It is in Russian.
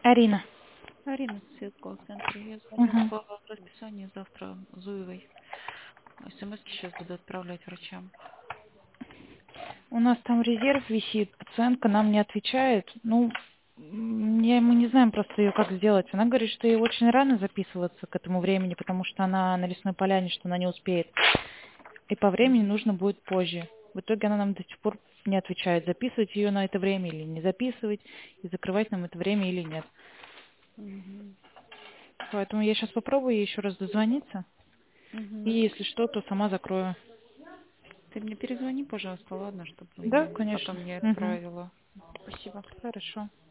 Арина. Арина, Свет, колл-центр. Я звоню Мгм. по расписанию завтра Зуевой. СМС-ки сейчас буду отправлять врачам. У нас там резерв висит, пациентка нам не отвечает. Ну, мы не знаем просто ее как сделать. Она говорит, что ей очень рано записываться к этому времени, потому что она на лесной поляне, что она не успеет. И по времени Мгм. нужно будет позже. В итоге она нам до сих пор не отвечает, записывать ее на это время или не записывать, и закрывать нам это время или нет. Мгм. Поэтому я сейчас попробую ей еще раз дозвониться. И Мгм. если что, то сама закрою. Ты мне перезвони, пожалуйста, ладно, чтобы Да, я конечно. потом не Угу. отправила. Спасибо. Хорошо.